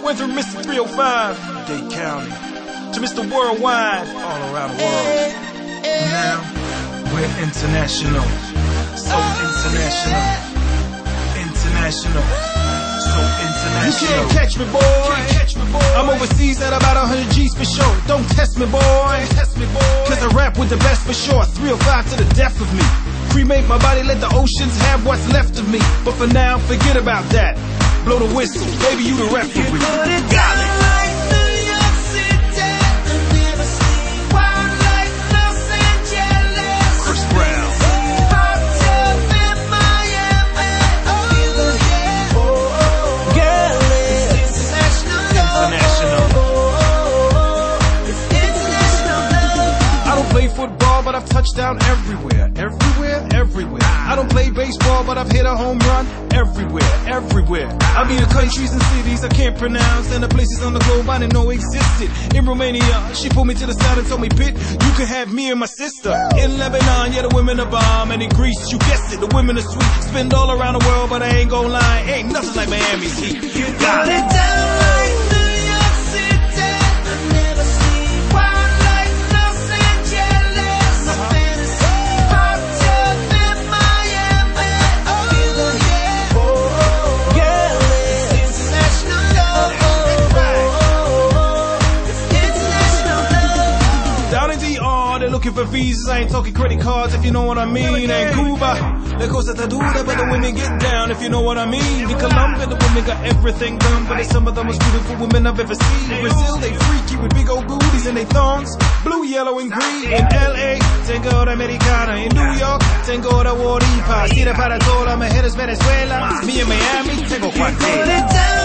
Went from Mr. 305, Dade County, to Mr. Worldwide, all around the world. Now, we're international. So international. International. So international. You can't catch me, boy. I'm overseas at about 100 G's for sure. Don't test me, boy. Cause I rap with the best for sure. 305 to the death of me. Cremate my body, let the oceans have what's left of me. But for now, forget about that. Blow the whistle, baby, you the referee. Got it. Football, but I've touched down everywhere. I don't play baseball, but I've hit a home run everywhere. I mean the countries and cities I can't pronounce, and the places on the globe I didn't know existed. In Romania, she pulled me to the side and told me, "Bit, you can have me and my sister." In Lebanon, yeah, the women are bomb, and in Greece, you guessed it, the women are sweet. Spend all around the world, but I ain't gon' lie, ain't nothing like Miami's heat. You got it. Looking for visas, I ain't talking credit cards if you know what I mean. And Cuba, la cosa está dura, but the women get down if you know what I mean. In Colombia, the women got everything done, but it's some of the most beautiful women I've ever seen. Brazil, they freaky with big old booties and they thongs, blue, yellow, and green. In LA, tengo hora americana. In New York, tengo hora waripa. Tira para toda, my head is Venezuela. Me in Miami, tengo cuartel.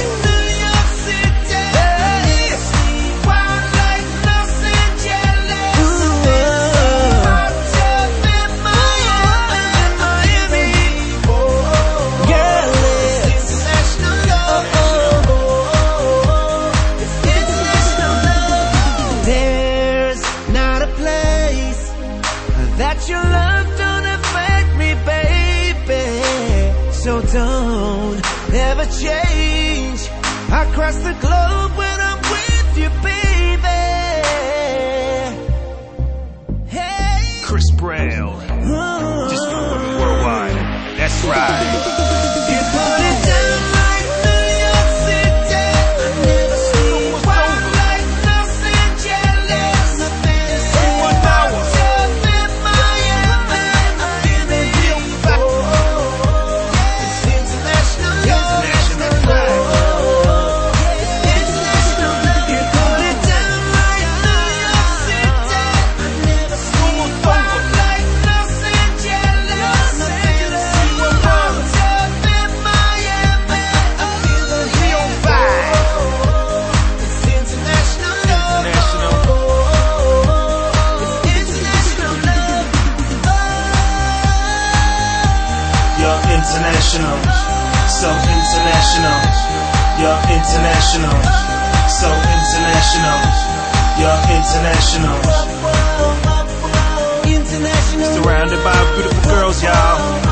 That your love don't affect me, baby. So don't ever change. I cross the globe when I'm with you, baby. Hey, Chris Brown, just for women worldwide. That's right. You put it down like New York City. I never see one like Los Angeles. Nothing to say. International, so international. You're international, so international. You're international. International. Surrounded by beautiful girls, y'all.